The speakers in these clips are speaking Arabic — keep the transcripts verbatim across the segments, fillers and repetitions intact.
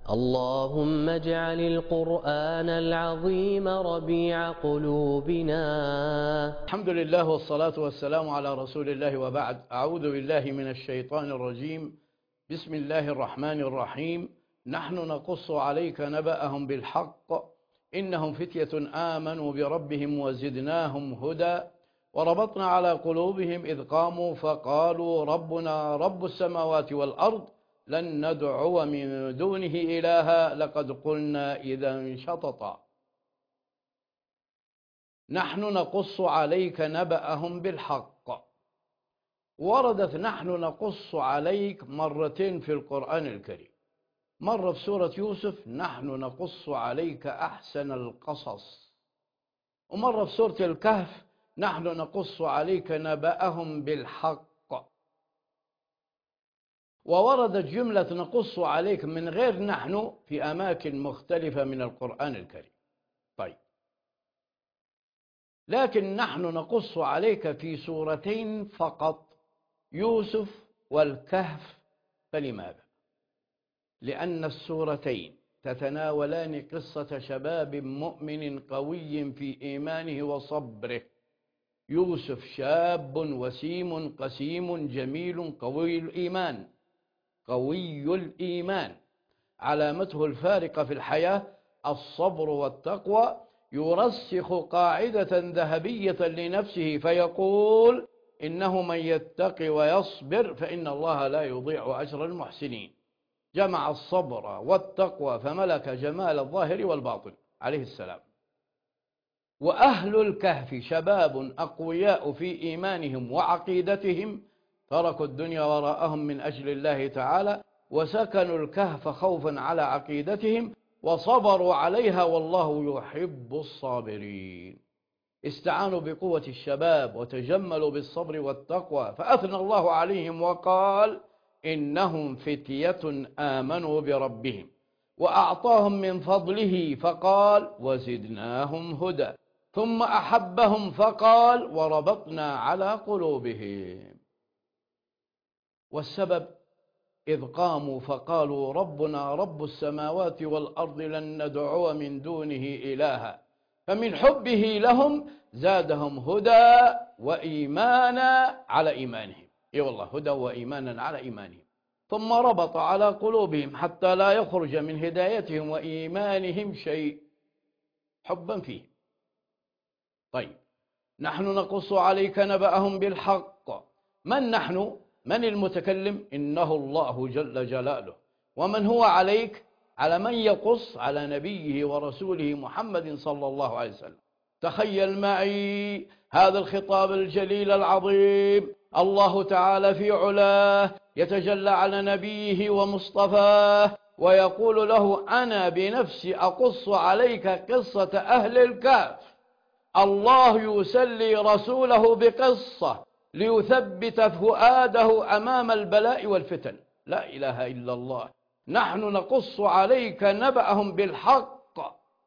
اللهم اجعل القرآن العظيم ربيع قلوبنا. الحمد لله والصلاة والسلام على رسول الله، وبعد. أعوذ بالله من الشيطان الرجيم. بسم الله الرحمن الرحيم. نحن نقص عليك نبأهم بالحق إنهم فتية آمنوا بربهم وزدناهم هدى وربطنا على قلوبهم إذ قاموا فقالوا ربنا رب السماوات والأرض لن ندعو من دونه إلها لقد قلنا إذا شططا. نحن نقص عليك نبأهم بالحق. وردت نحن نقص عليك مرتين في القرآن الكريم، مرة في سورة يوسف نحن نقص عليك أحسن القصص، ومرة في سورة الكهف نحن نقص عليك نبأهم بالحق. ووردت جملة نقص عليك من غير نحن في أماكن مختلفة من القرآن الكريم. طيب، لكن نحن نقص عليك في سورتين فقط، يوسف والكهف. فلماذا؟ لأن السورتين تتناولان قصة شباب مؤمن قوي في إيمانه وصبره. يوسف شاب وسيم قسيم جميل قوي الإيمان، قوي الإيمان. علامته الفارقة في الحياة الصبر والتقوى. يرسخ قاعدة ذهبية لنفسه فيقول إنه من يتقي ويصبر فإن الله لا يضيع أجر المحسنين. جمع الصبر والتقوى فملك جمال الظاهر والباطن عليه السلام. وأهل الكهف شباب أقوياء في إيمانهم وعقيدتهم، تركوا الدنيا وراءهم من أجل الله تعالى، وسكنوا الكهف خوفا على عقيدتهم وصبروا عليها، والله يحب الصابرين. استعانوا بقوة الشباب وتجملوا بالصبر والتقوى، فأثنى الله عليهم وقال إنهم فتية آمنوا بربهم وأعطاهم من فضله فقال وزدناهم هدى، ثم أحبهم فقال وربطنا على قلوبهم. والسبب إذ قاموا فقالوا ربنا رب السماوات والأرض لن ندعو من دونه إلها، فمن حبه لهم زادهم هدى وإيمانا على إيمانهم. إي والله، هدى وإيمانا على إيمانهم. ثم ربط على قلوبهم حتى لا يخرج من هدايتهم وإيمانهم شيء، حبا فيه. طيب، نحن نقص عليك نبأهم بالحق. من نحن؟ من المتكلم؟ إنه الله جل جلاله. ومن هو عليك؟ على من يقص؟ على نبيه ورسوله محمد صلى الله عليه وسلم. تخيل معي هذا الخطاب الجليل العظيم. الله تعالى في علاه يتجلى على نبيه ومصطفاه ويقول له أنا بنفسي أقص عليك قصة أهل الكهف. الله يسلي رسوله بقصة ليثبت فؤاده أمام البلاء والفتن. لا إله إلا الله. نحن نقص عليك نبأهم بالحق.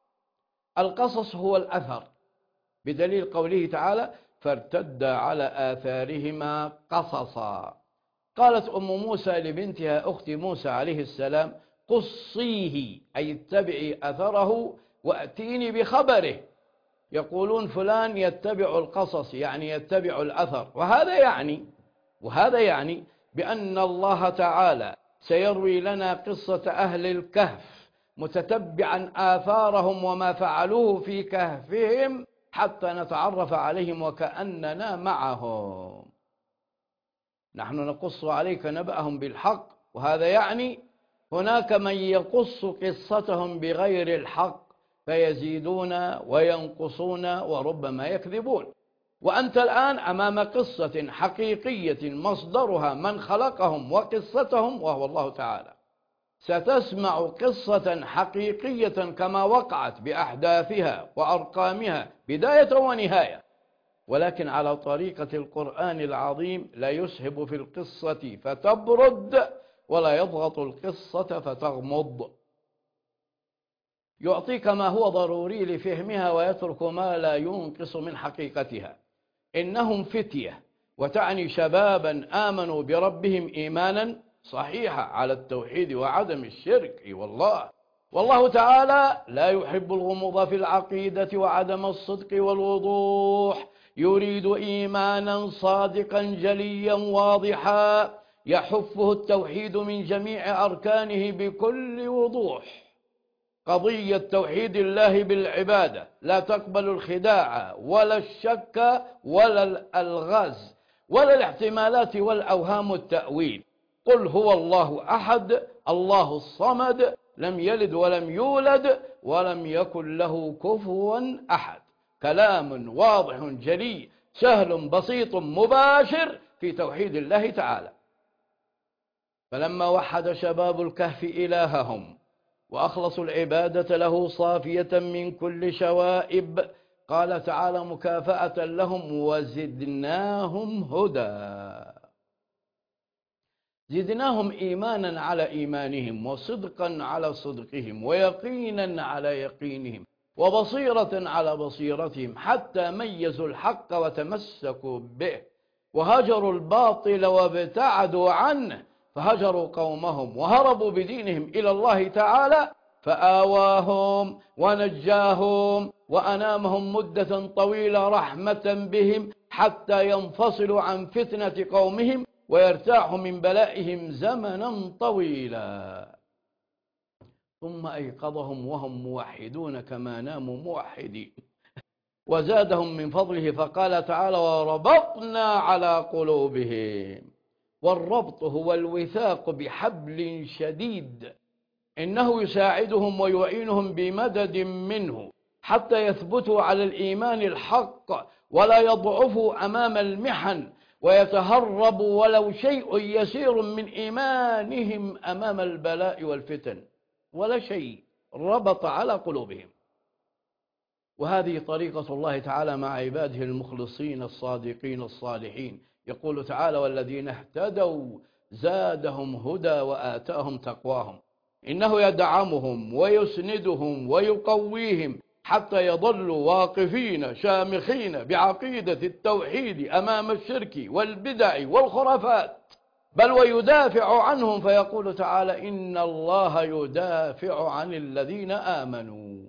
القصص هو الأثر، بدليل قوله تعالى فارتدا على آثارهما قصصا. قالت أم موسى لبنتها أخت موسى عليه السلام قصيه، أي اتبعي أثره وأتيني بخبره. يقولون فلان يتبع القصص، يعني يتبع الأثر، وهذا يعني وهذا يعني بأن الله تعالى سيروي لنا قصة أهل الكهف متتبعا آثارهم وما فعلوه في كهفهم حتى نتعرف عليهم وكأننا معهم. نحن نقص عليك نبأهم بالحق، وهذا يعني هناك من يقص قصتهم بغير الحق فيزيدون وينقصون وربما يكذبون. وأنت الآن أمام قصة حقيقية مصدرها من خلقهم وقصتهم وهو الله تعالى. ستسمع قصة حقيقية كما وقعت بأحداثها وأرقامها بداية ونهاية، ولكن على طريقة القرآن العظيم لا يسهب في القصة فتبرد ولا يضغط القصة فتغمض. يعطيك ما هو ضروري لفهمها ويترك ما لا ينقص من حقيقتها. إنهم فتية، وتعني شبابا آمنوا بربهم إيمانا صحيحة على التوحيد وعدم الشرك. اي والله والله تعالى لا يحب الغموض في العقيدة وعدم الصدق والوضوح، يريد إيمانا صادقا جليا واضحا يحفه التوحيد من جميع أركانه بكل وضوح. قضية توحيد الله بالعبادة لا تقبل الخداع ولا الشك ولا الألغاز ولا الاحتمالات والأوهام التأويل. قل هو الله أحد الله الصمد لم يلد ولم يولد ولم يكن له كفوا أحد. كلام واضح جلي سهل بسيط مباشر في توحيد الله تعالى. فلما وحد شباب الكهف إلههم وأخلصوا العبادة له صافية من كل شوائب، قال تعالى مكافأة لهم وزدناهم هدى. زدناهم إيمانا على إيمانهم وصدقا على صدقهم ويقينا على يقينهم وبصيرة على بصيرتهم، حتى ميزوا الحق وتمسكوا به وهجروا الباطل وابتعدوا عنه، فهجروا قومهم وهربوا بدينهم إلى الله تعالى فآواهم ونجاهم وأنامهم مدة طويلة رحمة بهم حتى ينفصلوا عن فتنة قومهم ويرتاحوا من بلائهم زمنا طويلا. ثم أيقظهم وهم موحدون كما ناموا موحدين وزادهم من فضله، فقال تعالى وربطنا على قلوبهم. والربط هو الوثاق بحبل شديد، إنه يساعدهم ويعينهم بمدد منه حتى يثبتوا على الإيمان الحق ولا يضعفوا أمام المحن ويتهربوا ولو شيء يسير من إيمانهم أمام البلاء والفتن، ولا شيء ربط على قلوبهم. وهذه طريقة الله تعالى مع عباده المخلصين الصادقين الصالحين. يقول تعالى والذين اهتدوا زادهم هدى وآتاهم تقواهم. إنه يدعمهم ويسندهم ويقويهم حتى يظلوا واقفين شامخين بعقيدة التوحيد أمام الشرك والبدع والخرافات، بل ويدافع عنهم، فيقول تعالى إن الله يدافع عن الذين آمنوا.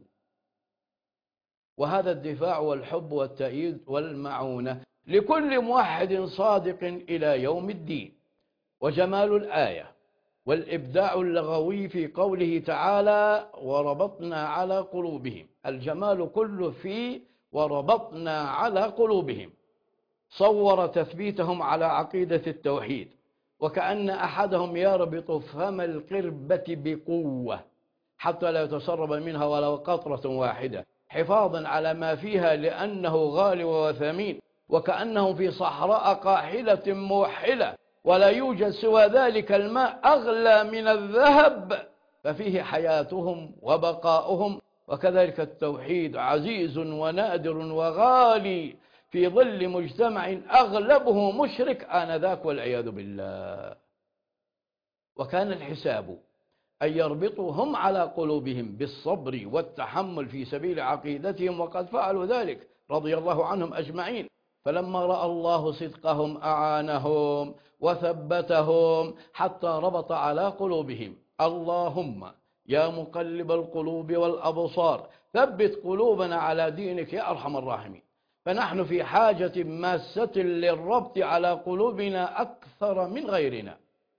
وهذا الدفاع والحب والتأييد والمعونة لكل موحد صادق إلى يوم الدين. وجمال الآية والإبداع اللغوي في قوله تعالى وربطنا على قلوبهم، الجمال كله في وربطنا على قلوبهم. صور تثبيتهم على عقيدة التوحيد وكأن أحدهم يربط فم القربة بقوة حتى لا يتسرب منها ولو قطرة واحدة حفاظا على ما فيها لأنه غالي وثمين، وكأنه في صحراء قاحلة موحلة ولا يوجد سوى ذلك الماء أغلى من الذهب، ففيه حياتهم وبقاؤهم. وكذلك التوحيد عزيز ونادر وغالي في ظل مجتمع أغلبه مشرك آنذاك والعياذ بالله. وكان الحساب أن يربطوا هم على قلوبهم بالصبر والتحمل في سبيل عقيدتهم، وقد فعلوا ذلك رضي الله عنهم أجمعين. فلما رأى الله صدقهم أعانهم وثبتهم حتى ربط على قلوبهم. اللهم يا مقلب القلوب والأبصار ثبت قلوبنا على دينك يا أرحم الراحمين. فنحن في حاجة ماسة للربط على قلوبنا أكثر من غيرنا.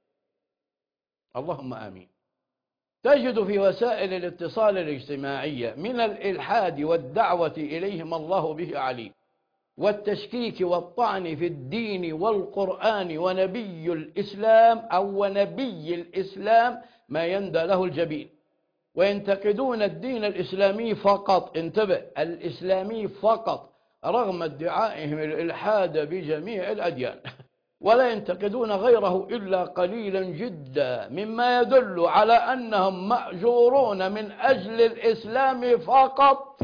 اللهم آمين. تجد في وسائل الاتصال الاجتماعية من الإلحاد والدعوة إليهم الله به عليم، والتشكيك والطعن في الدين والقرآن ونبي الإسلام أو نبي الإسلام ما يندى له الجبين، وينتقدون الدين الإسلامي فقط. انتبه، الإسلامي فقط رغم ادعائهم الإلحاد بجميع الأديان، ولا ينتقدون غيره إلا قليلا جدا، مما يدل على أنهم مأجورون من أجل الإسلام فقط.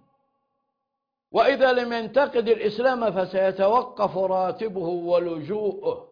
وإذا لم ينتقد الإسلام فسيتوقف راتبه ولجوءه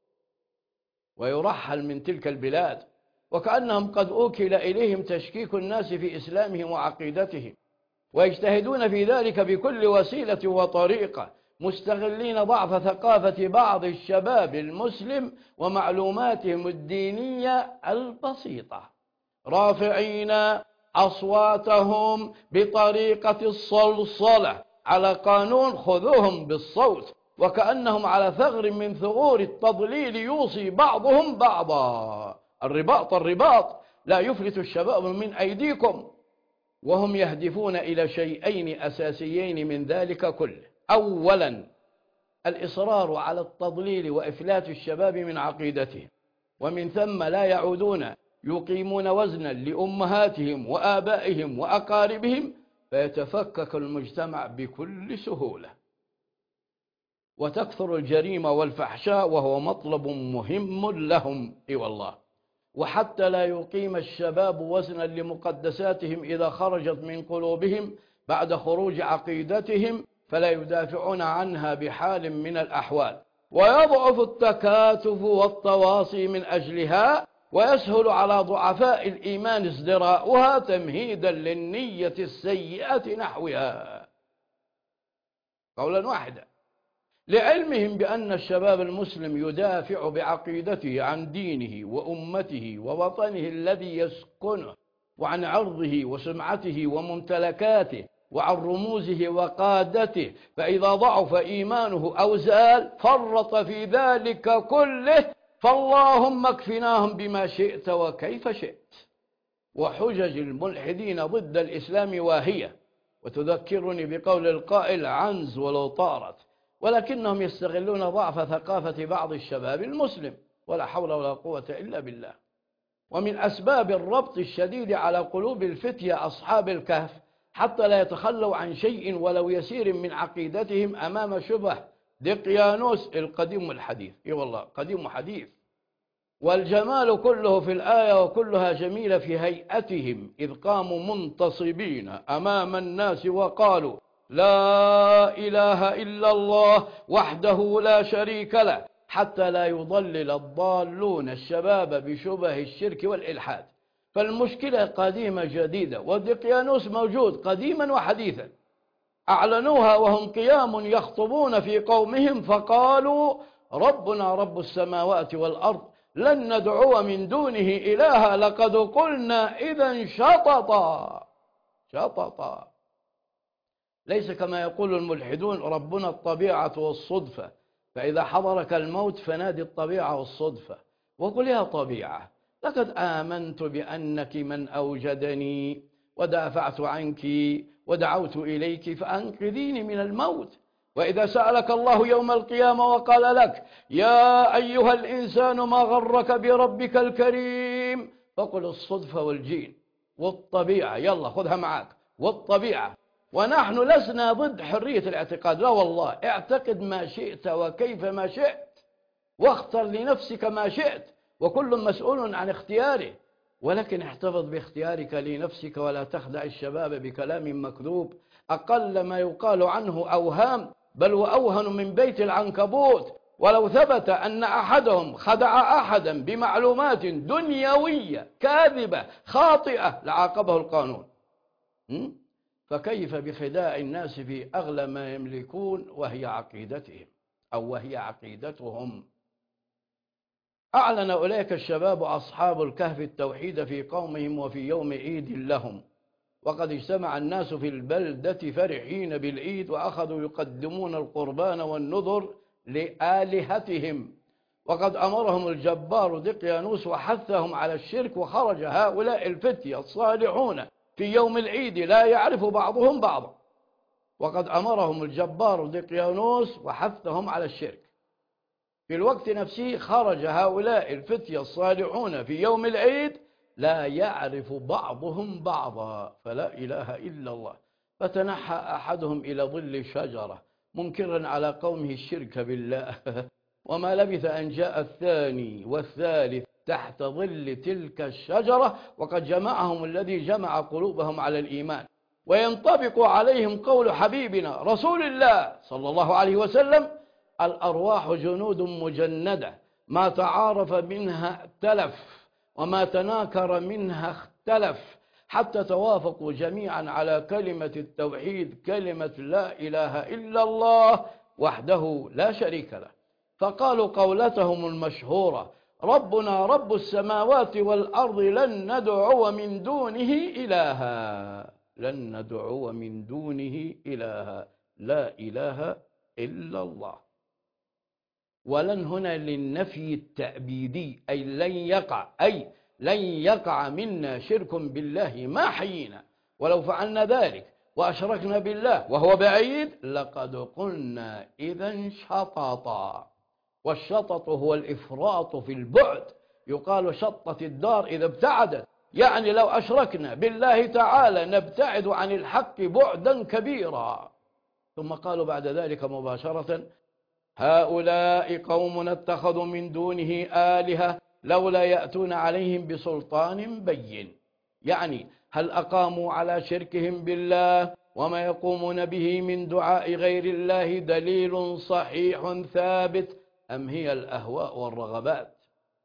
ويرحل من تلك البلاد، وكأنهم قد أوكل إليهم تشكيك الناس في إسلامهم وعقيدتهم، ويجتهدون في ذلك بكل وسيلة وطريقة، مستغلين ضعف ثقافة بعض الشباب المسلم ومعلوماتهم الدينية البسيطة، رافعين أصواتهم بطريقة الصلصلة على قانون خذوهم بالصوت، وكأنهم على ثغر من ثغور التضليل يوصي بعضهم بعضا. الرباط الرباط لا يفلت الشباب من أيديكم، وهم يهدفون إلى شيئين أساسيين من ذلك كله. أولا الإصرار على التضليل وإفلات الشباب من عقيدتهم، ومن ثم لا يعودون يقيمون وزنا لأمهاتهم وآبائهم وأقاربهم، فيتفكك المجتمع بكل سهولة، وتكثر الجريمة والفحشاء، وهو مطلب مهم لهم اي والله. وحتى لا يقيم الشباب وزنا لمقدساتهم إذا خرجت من قلوبهم بعد خروج عقيدتهم، فلا يدافعون عنها بحال من الأحوال، ويضعف التكاتف والتواصي من أجلها، ويسهل على ضعفاء الإيمان ازدراؤها تمهيدا للنية السيئة نحوها. قولا واحدا، لعلمهم بأن الشباب المسلم يدافع بعقيدته عن دينه وأمته ووطنه الذي يسكنه، وعن عرضه وسمعته وممتلكاته، وعن رموزه وقادته، فإذا ضعف إيمانه أو زال فرط في ذلك كله، فاللهم اكفناهم بما شئت وكيف شئت. وحجج الملحدين ضد الإسلام واهية، وتذكرني بقول القائل عنز ولو طارت، ولكنهم يستغلون ضعف ثقافة بعض الشباب المسلم، ولا حول ولا قوة إلا بالله. ومن أسباب الربط الشديد على قلوب الفتية أصحاب الكهف حتى لا يتخلوا عن شيء ولو يسير من عقيدتهم أمام شبه دقيانوس القديم والحديث. اي والله قديم وحديث. والجمال كله في الآية، وكلها جميلة في هيئتهم، إذ قاموا منتصبين أمام الناس وقالوا لا إله إلا الله وحده لا شريك له، حتى لا يضلل الضالون الشباب بشبه الشرك والإلحاد. فالمشكلة قديمة جديدة، ودقيانوس موجود قديما وحديثا. أعلنوها وهم قيام يخطبون في قومهم، فقالوا ربنا رب السماوات والأرض لن ندعو من دونه إلها لقد قلنا إذا شططا شططا. ليس كما يقول الملحدون ربنا الطبيعة والصدفة، فإذا حضرك الموت فنادي الطبيعة والصدفة وقل يا طبيعة لقد آمنت بأنك من أوجدني ودافعت عنك ودعوت إليك فأنقذيني من الموت. وإذا سألك الله يوم القيامة وقال لك يا أيها الإنسان ما غرك بربك الكريم، فقل الصدفة والجين والطبيعة، يلا خذها معك، والطبيعة. ونحن لسنا ضد حرية الاعتقاد، لا والله، اعتقد ما شئت وكيف ما شئت، واختر لنفسك ما شئت، وكل مسؤول عن اختياره، ولكن احتفظ باختيارك لنفسك، ولا تخدع الشباب بكلام مكذوب أقل ما يقال عنه أوهام، بل وأوهن من بيت العنكبوت. ولو ثبت أن أحدهم خدع أحدا بمعلومات دنيوية كاذبة خاطئة لعاقبه القانون، فكيف بخداع الناس في أغلى ما يملكون وهي عقيدتهم أو وهي عقيدتهم. أعلن أولئك الشباب أصحاب الكهف التوحيد في قومهم وفي يوم عيد لهم، وقد اجتمع الناس في البلدة فرحين بالعيد، وأخذوا يقدمون القربان والنذر لآلهتهم. وقد أمرهم الجبار دقيانوس وحثهم على الشرك، وخرج هؤلاء الفتية الصالحون في يوم العيد لا يعرف بعضهم بعضا. وقد أمرهم الجبار دقيانوس وحثهم على الشرك، في الوقت نفسه خرج هؤلاء الفتية الصالحون في يوم العيد لا يعرف بعضهم بعضا، فلا إله إلا الله. فتنحى أحدهم إلى ظل شجرة منكرا على قومه الشرك بالله، وما لبث أن جاء الثاني والثالث تحت ظل تلك الشجرة، وقد جمعهم الذي جمع قلوبهم على الإيمان. وينطبق عليهم قول حبيبنا رسول الله صلى الله عليه وسلم الأرواح جنود مجندة، ما تعارف منها ائتلف، وما تناكر منها اختلف، حتى توافقوا جميعا على كلمة التوحيد، كلمة لا إله إلا الله، وحده لا شريك له. فقالوا قولتهم المشهورة: ربنا رب السماوات والأرض لن ندعو من دونه إلها، لن ندعو من دونه إلها، لا إله إلا الله. ولن هنا للنفي التأبيدي، أي لن يقع، أي لن يقع منا شرك بالله ما حيينا، ولو فعلنا ذلك وأشركنا بالله وهو بعيد لقد قلنا إذا شططا. والشطط هو الإفراط في البعد، يقال شطت الدار إذا ابتعدت، يعني لو أشركنا بالله تعالى نبتعد عن الحق بعدا كبيرا. ثم قالوا بعد ذلك مباشرة: هؤلاء قوم اتخذوا من دونه آلهة لولا يأتون عليهم بسلطان بين. يعني هل أقاموا على شركهم بالله وما يقومون به من دعاء غير الله دليل صحيح ثابت، أم هي الأهواء والرغبات؟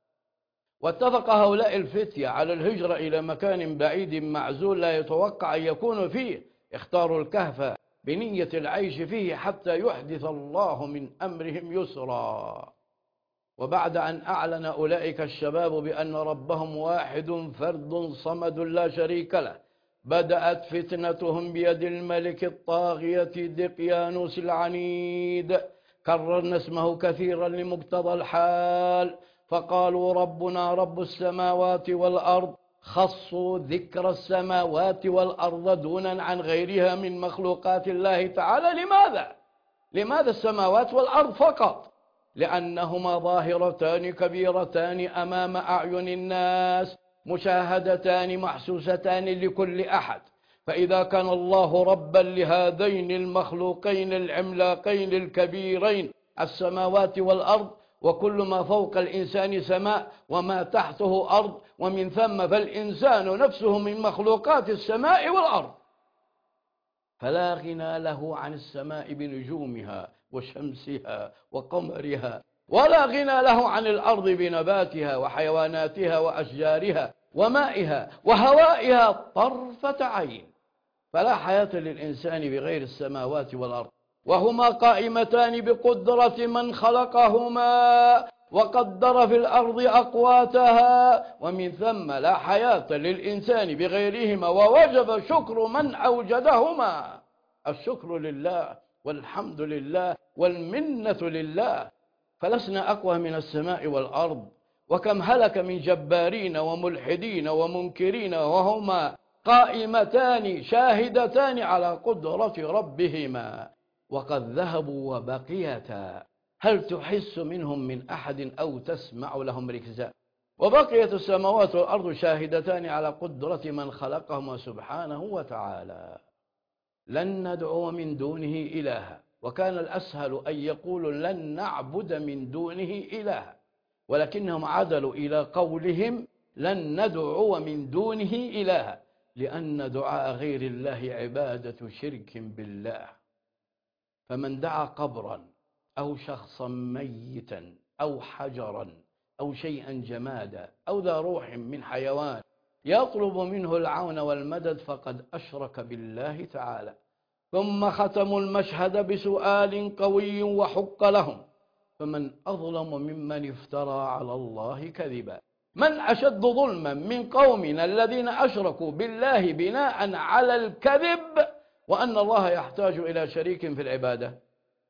واتفق هؤلاء الفتية على الهجرة إلى مكان بعيد معزول لا يتوقع أن يكونوا فيه. اختاروا الكهف بنية العيش فيه حتى يحدث الله من أمرهم يسرا. وبعد أن أعلن أولئك الشباب بأن ربهم واحد فرد صمد لا شريك له، بدأت فتنتهم بيد الملك الطاغية دقيانوس العنيد. كررنا اسمه كثيرا لمقتضى الحال، فقالوا ربنا رب السماوات والأرض، خصوا ذكر السماوات والأرض دونا عن غيرها من مخلوقات الله تعالى. لماذا؟ لماذا السماوات والأرض فقط؟ لأنهما ظاهرتان كبيرتان أمام أعين الناس، مشاهدتان محسوستان لكل أحد. فإذا كان الله ربا لهذين المخلوقين العملاقين الكبيرين السماوات والأرض، وكل ما فوق الإنسان سماء وما تحته أرض، ومن ثم فالإنسان نفسه من مخلوقات السماء والأرض، فلا غنى له عن السماء بنجومها وشمسها وقمرها، ولا غنى له عن الأرض بنباتها وحيواناتها وأشجارها ومائها وهوائها طرفة عين. فلا حياة للإنسان بغير السماوات والأرض، وهما قائمتان بقدرة من خلقهما وقدر في الأرض أقواتها، ومن ثم لا حياة للإنسان بغيرهما، ووجب شكر من أوجدهما. الشكر لله والحمد لله والمنة لله، فلسنا أقوى من السماء والأرض. وكم هلك من جبارين وملحدين ومنكرين وهما قائمتان شاهدتان على قدرة ربهما، وقد ذهبوا وبقيتا، هل تحس منهم من أحد أو تسمع لهم ركزا؟ وبقيت السماوات والأرض شاهدتان على قدرة من خلقهما سبحانه وتعالى. لن ندعو من دونه إلها، وكان الأسهل أن يقولوا لن نعبد من دونه إلها، ولكنهم عدلوا إلى قولهم لن ندعو من دونه إلها، لأن دعاء غير الله عبادة شرك بالله. فمن دعا قبرا أو شخصا ميتا أو حجرا أو شيئا جمادا أو ذا روح من حيوان يطلب منه العون والمدد فقد أشرك بالله تعالى. ثم ختموا المشهد بسؤال قوي وحق لهم: فمن أظلم ممن افترى على الله كذبا؟ من أشد ظلما من قومنا الذين أشركوا بالله بناء على الكذب وأن الله يحتاج إلى شريك في العبادة؟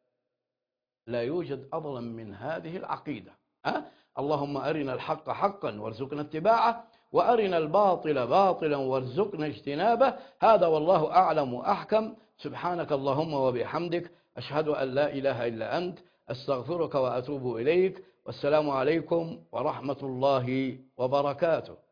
لا يوجد أظلم من هذه العقيدة. أه؟ اللهم أرنا الحق حقا وارزقنا اتباعه، وأرنا الباطل باطلا وارزقنا اجتنابه. هذا والله أعلم وأحكم. سبحانك اللهم وبحمدك، أشهد أن لا إله إلا أنت، أستغفرك وأتوب إليك. والسلام عليكم ورحمة الله وبركاته.